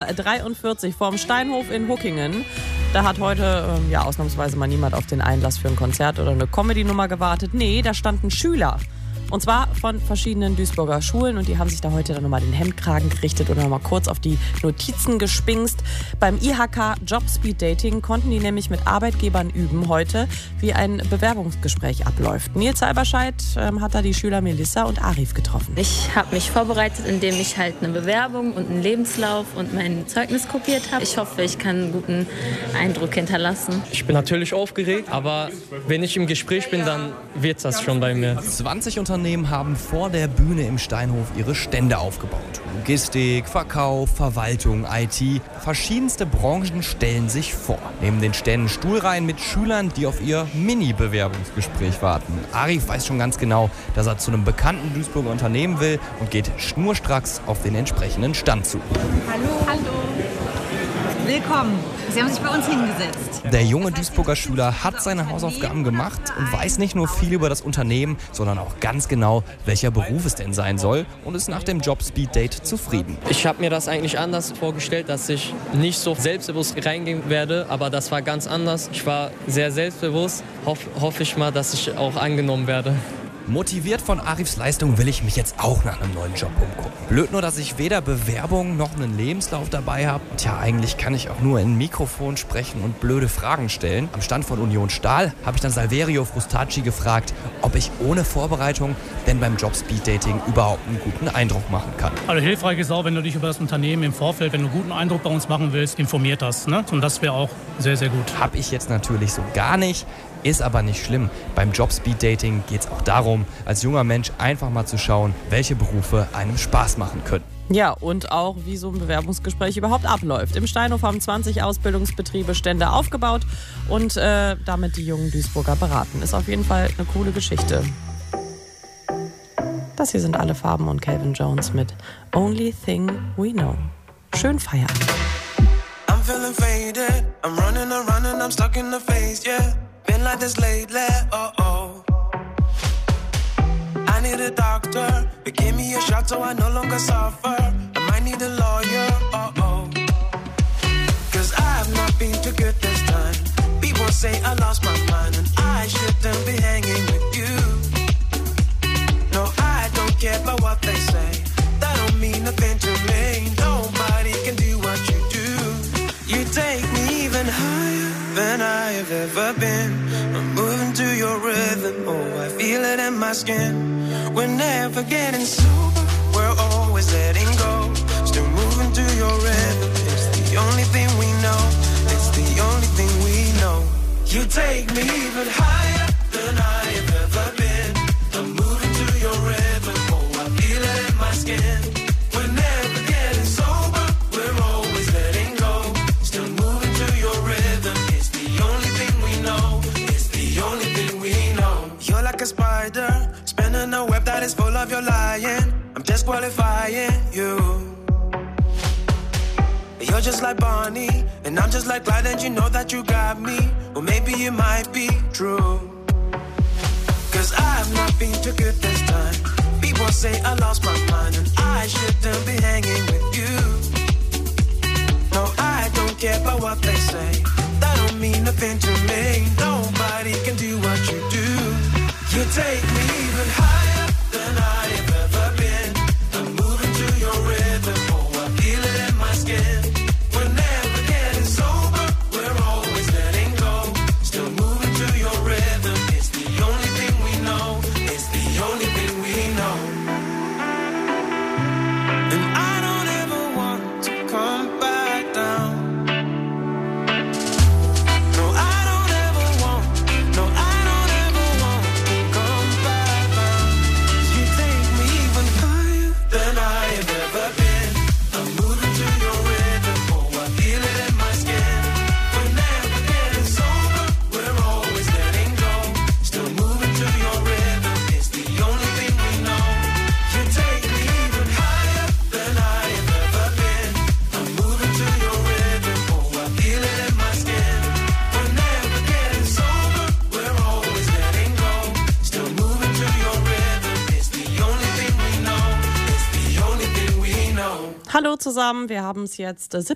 43 vorm Steinhof in Huckingen. Da hat heute ausnahmsweise mal niemand auf den Einlass für ein Konzert oder eine Comedy-Nummer gewartet. Nee, da standen Schüler. Und zwar von verschiedenen Duisburger Schulen. Und die haben sich da heute dann nochmal den Hemdkragen gerichtet und nochmal kurz auf die Notizen gespingst. Beim IHK Job Speed Dating konnten die nämlich mit Arbeitgebern üben heute, wie ein Bewerbungsgespräch abläuft. Nils Halberscheid hat da die Schüler Melissa und Arif getroffen. Ich habe mich vorbereitet, indem ich halt eine Bewerbung und einen Lebenslauf und mein Zeugnis kopiert habe. Ich hoffe, ich kann einen guten Eindruck hinterlassen. Ich bin natürlich aufgeregt, aber wenn ich im Gespräch bin, dann wird das schon bei mir. 20 Unternehmen haben vor der Bühne im Steinhof ihre Stände aufgebaut. Logistik, Verkauf, Verwaltung, IT. Verschiedenste Branchen stellen sich vor. Neben den Ständen Stuhlreihen mit Schülern, die auf ihr Mini-Bewerbungsgespräch warten. Arif weiß schon ganz genau, dass er zu einem bekannten Duisburger Unternehmen will und geht schnurstracks auf den entsprechenden Stand zu. Hallo. Willkommen. Sie haben sich bei uns hingesetzt. Der junge Duisburger Schüler hat seine Hausaufgaben gemacht und weiß nicht nur viel über das Unternehmen, sondern auch ganz genau, welcher Beruf es denn sein soll und ist nach dem Job-Speed-Date zufrieden. Ich habe mir das eigentlich anders vorgestellt, dass ich nicht so selbstbewusst reingehen werde, aber das war ganz anders. Ich war sehr selbstbewusst. Hoffe ich mal, dass ich auch angenommen werde. Motiviert von Arifs Leistung will ich mich jetzt auch nach einem neuen Job umgucken. Blöd nur, dass ich weder Bewerbung noch einen Lebenslauf dabei habe. Tja, eigentlich kann ich auch nur in ein Mikrofon sprechen und blöde Fragen stellen. Am Stand von Union Stahl habe ich dann Salverio Frustacci gefragt, ob ich ohne Vorbereitung denn beim Job-Speed-Dating überhaupt einen guten Eindruck machen kann. Also hilfreich ist auch, wenn du dich über das Unternehmen im Vorfeld, wenn du einen guten Eindruck bei uns machen willst, informiert hast. Ne? Und das wäre auch sehr, sehr gut. Habe ich jetzt natürlich so gar nicht. Ist aber nicht schlimm. Beim Job-Speed-Dating geht es auch darum, als junger Mensch einfach mal zu schauen, welche Berufe einem Spaß machen können. Ja, und auch, wie so ein Bewerbungsgespräch überhaupt abläuft. Im Steinhof haben 20 Ausbildungsbetriebe Stände aufgebaut und damit die jungen Duisburger beraten. Ist auf jeden Fall eine coole Geschichte. Das hier sind Alle Farben und Calvin Jones mit Only Thing We Know. Schön Feierabend. I'm feeling faded, I'm running around and I'm stuck in the phase, yeah. Been like this lately, oh. I need a doctor, but give me a shot so I no longer suffer. I might need a lawyer, oh. Cause I've not been too good this time. People say I lost my mind and I shouldn't be hanging with you. No, I don't care about what they say. That don't mean nothing to me. Nobody can do what you do. You take me even higher than I have ever been. I'm moving to your rhythm, oh, I feel it in my skin. We're never getting sober, we're always letting go. Still moving to your rhythm, it's the only thing we know. It's the only thing we know. You take me even higher than I have ever been. I'm moving to your rhythm, oh, I feel it in my skin. We're never getting sober, we're always letting go. Still moving to your rhythm, it's the only thing we know. It's the only thing we know. You're like a spider, spinning a web that is full of your lying. I'm disqualifying you. You're just like Bonnie, and I'm just like Clyde, and you know that you got me. Well, maybe it might be true. Cause I've not been too good this time. People say I lost my mind, and I shouldn't be hanging with you. No, I don't care about what they say. That don't mean nothing to me. Nobody can do what you do. You take me even higher than I have ever been. I'm moving to your rhythm, oh, I feel it in my skin. We're never getting sober, we're always letting go. Still moving to your rhythm, it's the only thing we know. It's the only thing we know. And I don't ever want to come back down. Hallo zusammen, wir haben es jetzt 17